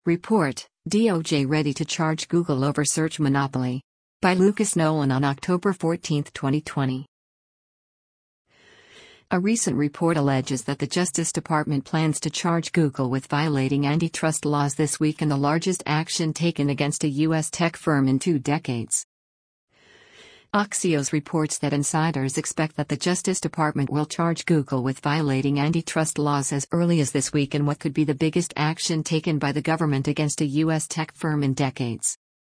Report, DOJ ready to charge Google over search monopoly. By Lucas Nolan on October 14, 2020. A recent report alleges that the Justice Department plans to charge Google with violating antitrust laws this week in the largest action taken against a U.S. tech firm in 2 decades. Axios reports that insiders expect that the Justice Department will charge Google with violating antitrust laws as early as this week in what could be the biggest action taken by the government against a U.S. tech firm in decades.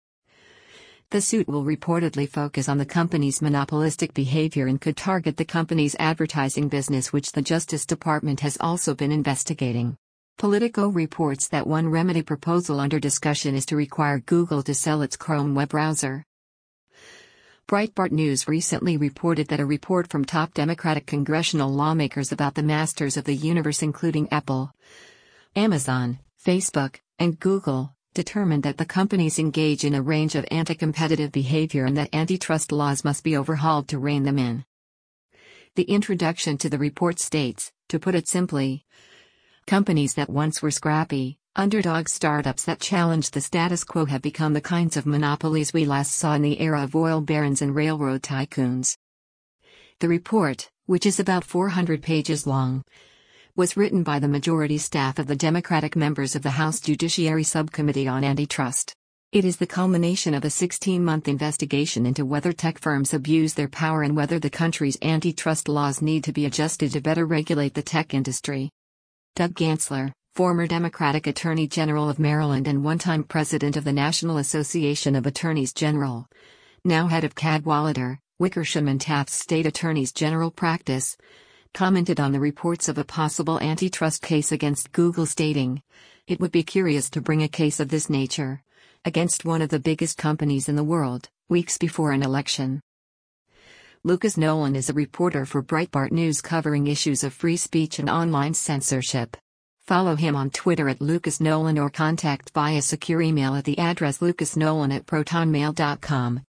The suit will reportedly focus on the company's monopolistic behavior and could target the company's advertising business, which the Justice Department has also been investigating. Politico reports that one remedy proposal under discussion is to require Google to sell its Chrome web browser. Breitbart News recently reported that a report from top Democratic congressional lawmakers about the masters of the universe, including Apple, Amazon, Facebook, and Google, determined that the companies engage in a range of anti-competitive behavior and that antitrust laws must be overhauled to rein them in. The introduction to the report states, to put it simply, companies that once were scrappy, underdog startups that challenged the status quo have become the kinds of monopolies we last saw in the era of oil barons and railroad tycoons. The report, which is about 400 pages long, was written by the majority staff of the Democratic members of the House Judiciary Subcommittee on Antitrust. It is the culmination of a 16-month investigation into whether tech firms abuse their power and whether the country's antitrust laws need to be adjusted to better regulate the tech industry. Doug Gansler, former Democratic Attorney General of Maryland and one-time president of the National Association of Attorneys General, now head of Cadwalader, Wickersham and Taft's State Attorneys General practice, commented on the reports of a possible antitrust case against Google, stating, "It would be curious to bring a case of this nature against one of the biggest companies in the world, weeks before an election." Lucas Nolan is a reporter for Breitbart News covering issues of free speech and online censorship. Follow him on Twitter at Lucas Nolan or contact via secure email at the address lucasnolan@protonmail.com.